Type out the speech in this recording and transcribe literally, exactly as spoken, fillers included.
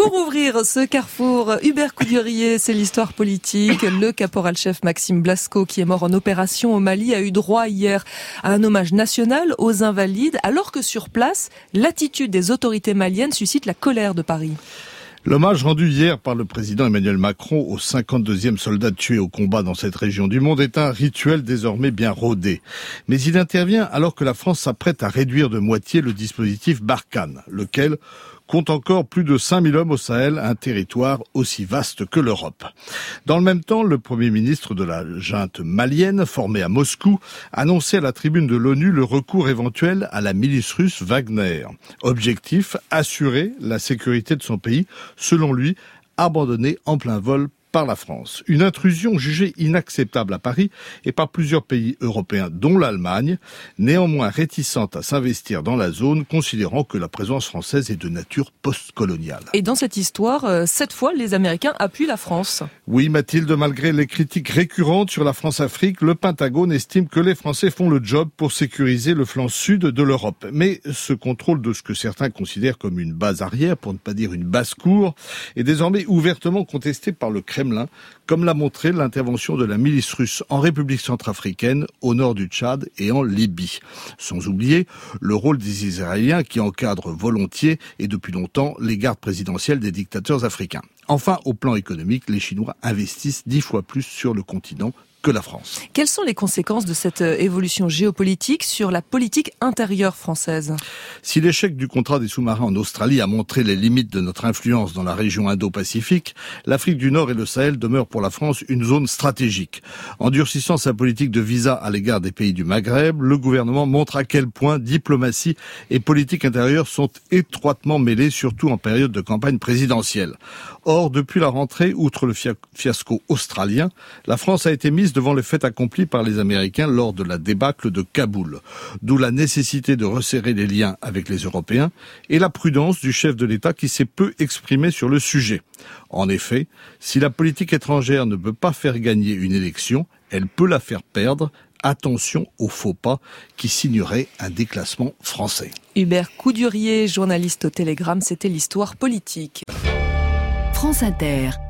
Pour ouvrir ce carrefour, Hubert Coudurier, c'est l'histoire politique. Le caporal-chef Maxime Blasco, qui est mort en opération au Mali, a eu droit hier à un hommage national aux invalides, alors que sur place, l'attitude des autorités maliennes suscite la colère de Paris. L'hommage rendu hier par le président Emmanuel Macron aux cinquante-deuxième soldats tués au combat dans cette région du monde est un rituel désormais bien rodé. Mais il intervient alors que la France s'apprête à réduire de moitié le dispositif Barkhane, lequel compte encore plus de cinq mille hommes au Sahel, un territoire aussi vaste que l'Europe. Dans le même temps, le Premier ministre de la junte malienne, formé à Moscou, annonçait à la tribune de l'ONU le recours éventuel à la milice russe Wagner. Objectif, assurer la sécurité de son pays, selon lui, abandonné en plein vol par la France. Une intrusion jugée inacceptable à Paris et par plusieurs pays européens, dont l'Allemagne, néanmoins réticente à s'investir dans la zone, considérant que la présence française est de nature post-coloniale. Et dans cette histoire, cette fois, les Américains appuient la France. Oui, Mathilde, malgré les critiques récurrentes sur la France-Afrique, le Pentagone estime que les Français font le job pour sécuriser le flanc sud de l'Europe. Mais ce contrôle de ce que certains considèrent comme une base arrière, pour ne pas dire une basse-cour, est désormais ouvertement contesté par le Kremlin, comme l'a montré l'intervention de la milice russe en République centrafricaine, au nord du Tchad et en Libye. Sans oublier le rôle des Israéliens qui encadrent volontiers et depuis longtemps les gardes présidentielles des dictateurs africains. Enfin, au plan économique, les Chinois investissent dix fois plus sur le continent que la France. Quelles sont les conséquences de cette évolution géopolitique sur la politique intérieure française ? Si l'échec du contrat des sous-marins en Australie a montré les limites de notre influence dans la région Indo-Pacifique, l'Afrique du Nord et le Sahel demeurent pour la France une zone stratégique. En durcissant sa politique de visa à l'égard des pays du Maghreb, le gouvernement montre à quel point diplomatie et politique intérieure sont étroitement mêlées, surtout en période de campagne présidentielle. Or, depuis la rentrée, outre le fiasco australien, la France a été mise devant le fait accompli par les Américains lors de la débâcle de Kaboul. D'où la nécessité de resserrer les liens avec les Européens et la prudence du chef de l'État qui s'est peu exprimé sur le sujet. En effet, si la politique étrangère ne peut pas faire gagner une élection, elle peut la faire perdre. Attention aux faux pas qui signeraient un déclassement français. Hubert Coudurier, journaliste au Télégramme, c'était l'histoire politique. France Inter.